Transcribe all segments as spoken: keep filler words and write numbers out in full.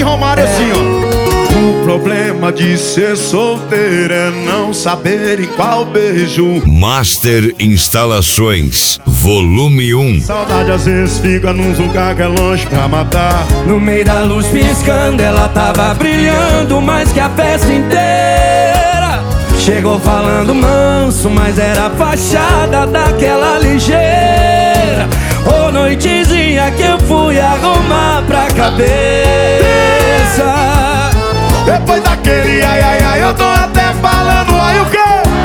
Cleide Romário, é assim, ó. O problema de ser solteiro é não saber em qual beijo. Master Instalações, volume um. Saudade às vezes fica num lugar que é longe pra matar. No meio da luz piscando, ela tava brilhando mais que a festa inteira. Chegou falando manso, mas era a fachada daquela ligeira. Ô noitezinha que eu fui arrumar pra cabeça. Depois daquele ai ai ai, eu tô até falando ai o quê?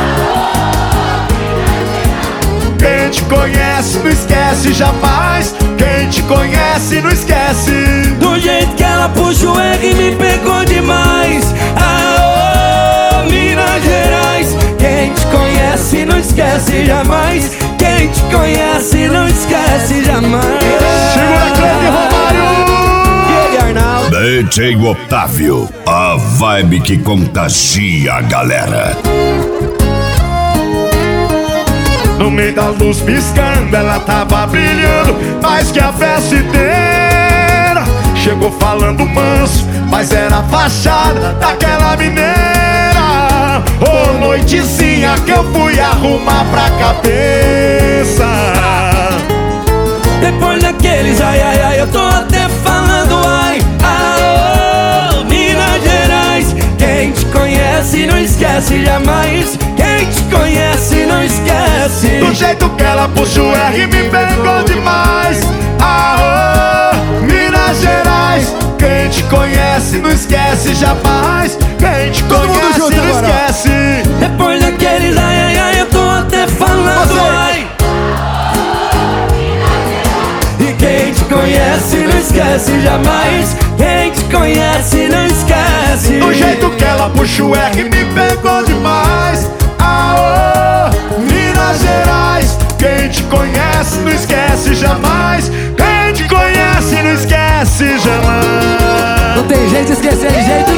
Quem te conhece não esquece jamais. Quem te conhece não esquece. Do jeito que ela puxa o R me pegou demais. Ah, oh, Minas Gerais. Quem te conhece não esquece jamais. Quem te conhece não esquece jamais. Segura Cleide Romário. D J Otávio, a vibe que contagia a galera. No meio da luz piscando, ela tava brilhando mais que a festa inteira. Chegou falando manso, mas era a fachada daquela mineira. Ô noitezinha que eu fui arrumar pra cabeça. Depois daqueles ai ai ai, eu tô até falando ai. Ah, oh, Minas Gerais. Quem te conhece não esquece jamais. Quem te conhece não esquece. Do jeito que ela puxa o R me pegou demais. Ah, oh, Minas Gerais. Quem te conhece não esquece jamais. Quem te Todo conhece mundo junto não agora. esquece. Depois daqueles ai ai ai, eu tô até falando Você. ai. E quem te conhece não esquece jamais. Quem te conhece não esquece. Do jeito que ela puxa o R me pegou demais. Ah, oh, Minas Gerais. Quem te conhece não esquece jamais. Quem te conhece não esquece jamais. Não tem jeito de esquecer de jeito